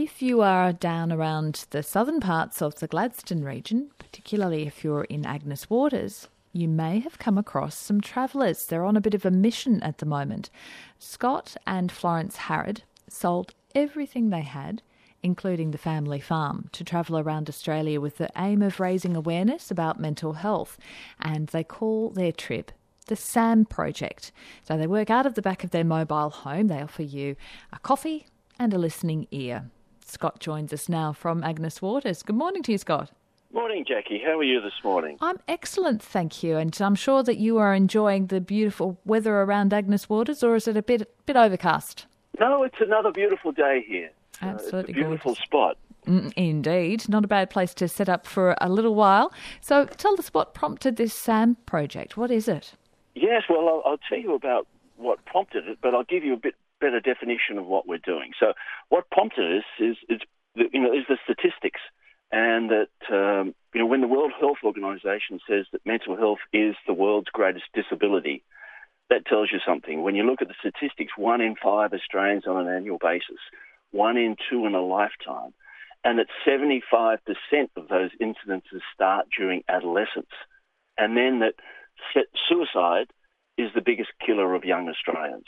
If you are down around the southern parts of the Gladstone region, particularly if you're in Agnes Waters, you may have come across some travellers. They're on a bit of a mission at the moment. Scott and Florence Harrod sold everything they had, including the family farm, to travel around Australia with the aim of raising awareness about mental health. And they call their trip the SAM Project. So they work out of the back of their mobile home. They offer you a coffee and a listening ear. Scott joins us now from Agnes Waters. Good morning to you, Scott. Morning, Jackie. How are you this morning? I'm excellent, thank you. And I'm sure that you are enjoying the beautiful weather around Agnes Waters, or is it a bit overcast? No, it's another beautiful day here. Absolutely it's a beautiful gorgeous spot. Indeed. Not a bad place to set up for a little while. So tell us what prompted this SAM project. What is it? Yes, well, I'll tell you about what prompted it, but I'll give you a bit better definition of what we're doing. So what prompted us is the statistics, and that when the World Health Organization says that mental health is the world's greatest disability, that tells you something. When you look at the statistics, 1 in 5 Australians on an annual basis, 1 in 2 in a lifetime, and that 75% of those incidences start during adolescence, and then that suicide is the biggest killer of young Australians.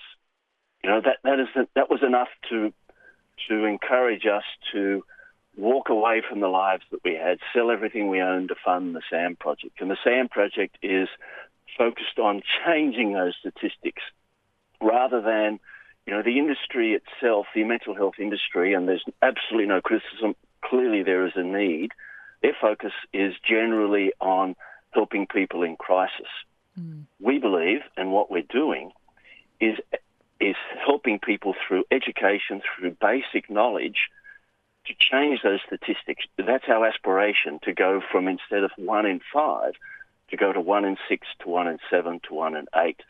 That was enough to encourage us to walk away from the lives that we had, sell everything we owned to fund the SAM Project. And the SAM Project is focused on changing those statistics rather than, the industry itself, the mental health industry, and there's absolutely no criticism. Clearly there is a need. Their focus is generally on helping people in crisis. We believe, and what we're doing, is helping people through education, through basic knowledge, to change those statistics. That's our aspiration, to go from, instead of 1 in 5, to go to 1 in 6, to 1 in 7, to 1 in 8.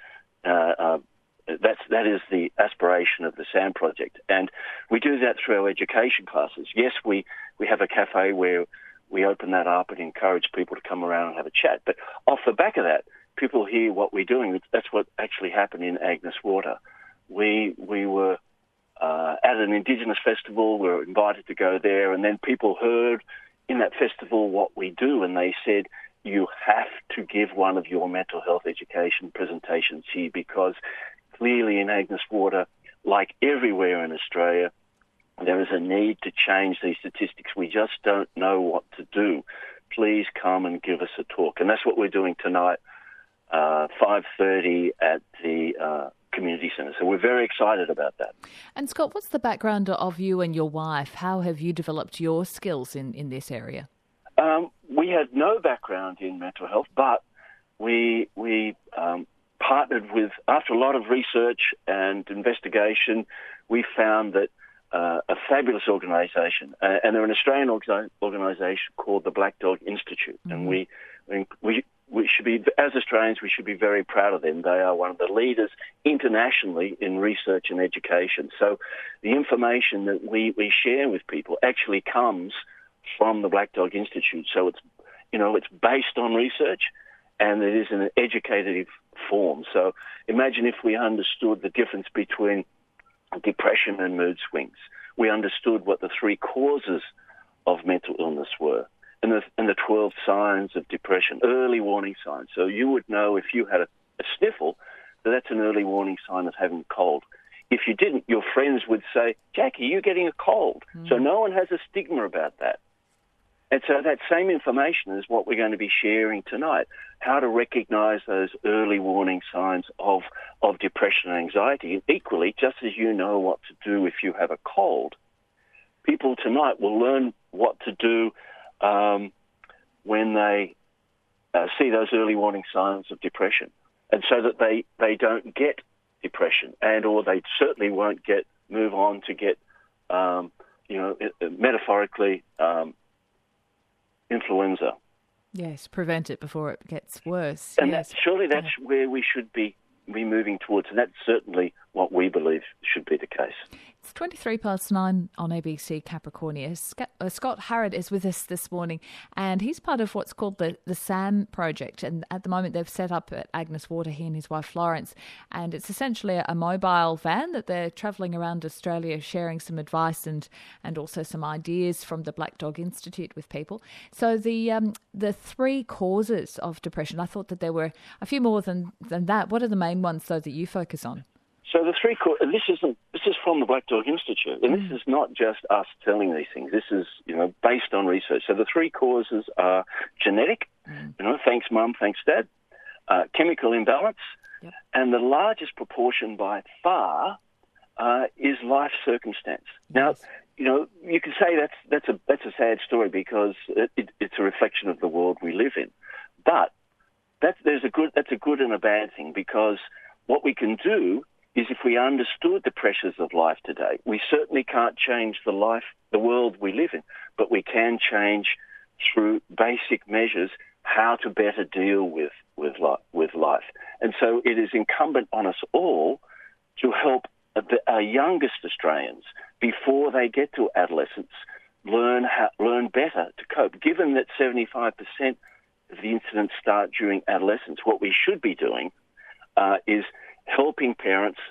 That is the aspiration of the SAM Project. And we do that through our education classes. Yes, we have a cafe where we open that up and encourage people to come around and have a chat. But off the back of that, people hear what we're doing. That's what actually happened in Agnes Water. We were at an Indigenous festival. We were invited to go there, and then people heard in that festival what we do, and they said, you have to give one of your mental health education presentations here, because clearly in Agnes Water, like everywhere in Australia, there is a need to change these statistics. We just don't know what to do. Please come and give us a talk. And that's what we're doing tonight, 5:30 at the community centre. So we're very excited about that. And Scott, what's the background of you and your wife? How have you developed your skills in this area? We had no background in mental health, but we partnered with, after a lot of research and investigation, we found that a fabulous organisation, and they're an Australian organisation called the Black Dog Institute, and we should be, as Australians, we should be very proud of them. They are one of the leaders internationally in research and education. So the information that we share with people actually comes from the Black Dog Institute. So it's based on research, and it is in an educative form. So imagine if we understood the difference between depression and mood swings. We understood what the 3 causes of mental illness were, and the 12 signs of depression, early warning signs. So you would know if you had a sniffle, that's an early warning sign of having a cold. If you didn't, your friends would say, Jackie, you're getting a cold. So no one has a stigma about that. And so that same information is what we're going to be sharing tonight, how to recognise those early warning signs of depression and anxiety. And equally, just as you know what to do if you have a cold, people tonight will learn what to do when they see those early warning signs of depression, and so that they don't get depression, and or they certainly won't move on to get, metaphorically, influenza. Yes, prevent it before it gets worse. And yes. That's where we should be moving towards, and that's certainly what we believe should be the case. It's 9:23 on ABC Capricornia. Scott Harrod is with us this morning, and he's part of what's called the SAM project. And at the moment, they've set up at Agnes Water, he and his wife Florence, and it's essentially a mobile van that they're travelling around Australia, sharing some advice and also some ideas from the Black Dog Institute with people. So the three causes of depression, I thought that there were a few more than that. What are the main ones, though, that you focus on? So the three this is from the Black Dog Institute, and this is not just us telling these things. This is based on research. So the three causes are genetic, thanks mum, thanks dad, chemical imbalance, yep. And the largest proportion by far is life circumstance. Yes. Now, you can say that's a sad story because it's a reflection of the world we live in, but that's a good and a bad thing, because what we can do is, if we understood the pressures of life today, we certainly can't change the world we live in, but we can change through basic measures how to better deal with life. And so it is incumbent on us all to help our youngest Australians, before they get to adolescence, learn better to cope. Given that 75% of the incidents start during adolescence, what we should be doing is helping parents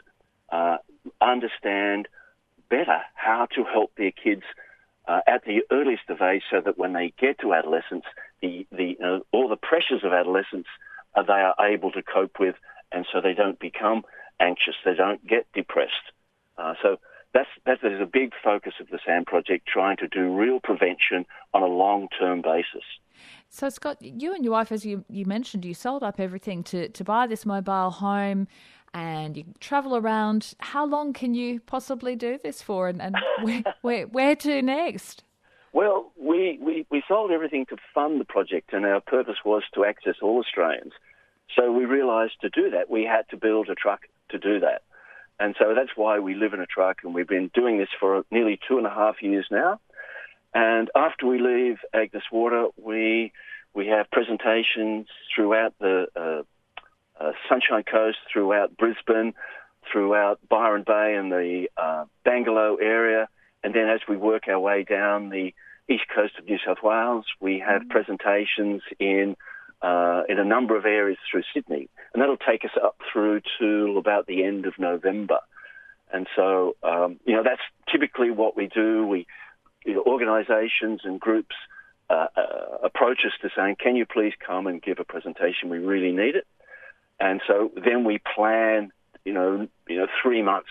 understand better how to help their kids at the earliest of age, so that when they get to adolescence, all the pressures of adolescence they are able to cope with, and so they don't become anxious, they don't get depressed. So that is a big focus of the SAM project, trying to do real prevention on a long-term basis. So, Scott, you and your wife, as you mentioned, you sold up everything to buy this mobile home, and you travel around. How long can you possibly do this for, and where to next? Well, we sold everything to fund the project, and our purpose was to access all Australians. So we realised to do that, we had to build a truck to do that. And so that's why we live in a truck, and we've been doing this for nearly 2.5 years now. And after we leave Agnes Water, we have presentations throughout the Sunshine Coast, throughout Brisbane, throughout Byron Bay and the Bangalow area. And then as we work our way down the east coast of New South Wales, we have presentations in a number of areas through Sydney. And that'll take us up through to about the end of November. And so, that's typically what we do. Organisations and groups approach us to saying, can you please come and give a presentation? We really need it. And so then we plan, 3 months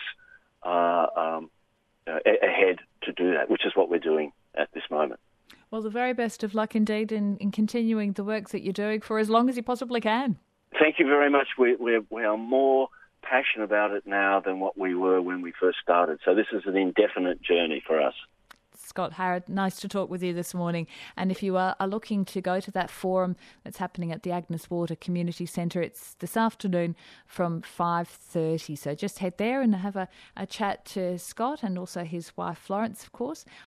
ahead to do that, which is what we're doing at this moment. Well, the very best of luck indeed in continuing the work that you're doing for as long as you possibly can. Thank you very much. We are more passionate about it now than what we were when we first started. So this is an indefinite journey for us. Scott Harrod, nice to talk with you this morning. And if you are looking to go to that forum that's happening at the Agnes Water Community Centre, it's this afternoon from 5:30. So just head there and have a chat to Scott and also his wife Florence, of course.